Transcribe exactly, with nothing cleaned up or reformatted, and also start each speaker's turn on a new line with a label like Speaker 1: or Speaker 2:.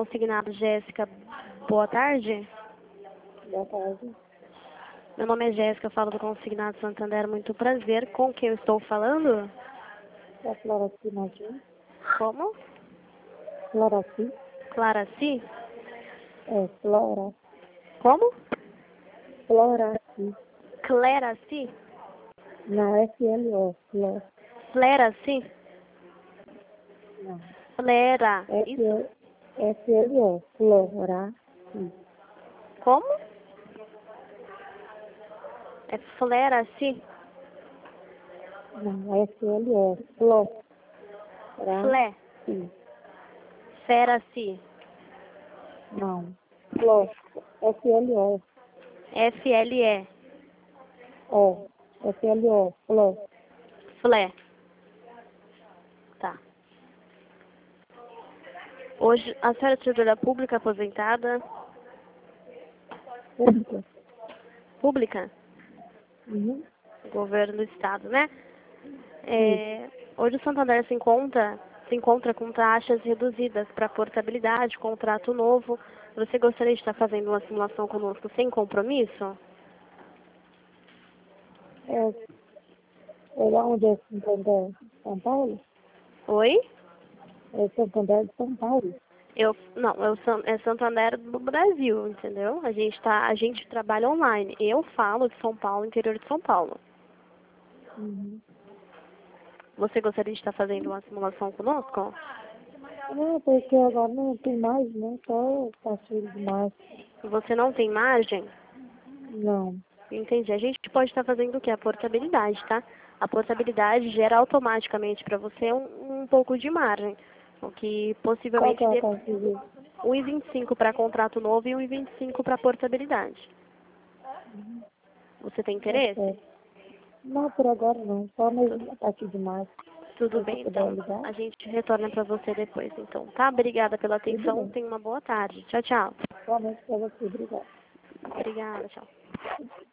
Speaker 1: consignado Jéssica. Boa tarde.
Speaker 2: Boa tarde.
Speaker 1: Meu nome é Jéssica, eu falo do Consignado Santander. Muito prazer. Com quem eu estou falando?
Speaker 2: É Floraci Martins?
Speaker 1: Como?
Speaker 2: Floraci?
Speaker 1: Claraci?
Speaker 2: É, Flora.
Speaker 1: Como?
Speaker 2: Floraci.
Speaker 1: Cleraci?
Speaker 2: Não, F L O. Flor.
Speaker 1: Fleraci?
Speaker 2: Não.
Speaker 1: Flera. Isso?
Speaker 2: F L O. Floraci.
Speaker 1: Como? É Fleraci?
Speaker 2: Não, F L O. Flor.
Speaker 1: Flé. Feraci?
Speaker 2: Não. Flor. F L O.
Speaker 1: F L E.
Speaker 2: O. F L O. Flor.
Speaker 1: Flé. Tá. Hoje, a senhora é servidora pública aposentada?
Speaker 2: Pública.
Speaker 1: Pública?
Speaker 2: Uhum.
Speaker 1: Governo do Estado, né? É, hoje o Santander se encontra, se encontra com taxas reduzidas para portabilidade, contrato novo. Você gostaria de estar fazendo uma simulação conosco sem compromisso?
Speaker 2: É, é lá onde é Santander? São Paulo?
Speaker 1: Oi?
Speaker 2: É Santander de São Paulo.
Speaker 1: Eu, não, eu, San- é Santander do Brasil, entendeu? A gente, tá, a gente trabalha online. Eu falo de São Paulo, interior de São Paulo.
Speaker 2: Uhum.
Speaker 1: Você gostaria de estar fazendo uma simulação conosco?
Speaker 2: Não, porque agora não tem mais, né? Só passeio demais.
Speaker 1: Você não tem margem?
Speaker 2: Não.
Speaker 1: Entendi. A gente pode estar fazendo o quê? A portabilidade, tá? A portabilidade gera automaticamente para você um, um pouco de margem, o que
Speaker 2: Qual que
Speaker 1: possivelmente
Speaker 2: é a
Speaker 1: dê
Speaker 2: taxa de...
Speaker 1: um e vinte e cinco para contrato novo e um e vinte e cinco para portabilidade. Você tem
Speaker 2: Tá
Speaker 1: interesse?
Speaker 2: certo. Não, por agora não. Só
Speaker 1: Tudo,
Speaker 2: mesmo tá aqui demais.
Speaker 1: tudo
Speaker 2: Se você
Speaker 1: bem,
Speaker 2: puder
Speaker 1: então.
Speaker 2: ligar,
Speaker 1: A gente retorna para você depois, então, tá? Obrigada pela
Speaker 2: tudo
Speaker 1: atenção.
Speaker 2: bem.
Speaker 1: Tenha uma boa tarde. Tchau, tchau.
Speaker 2: Somente para você. Obrigada.
Speaker 1: Obrigada, tchau.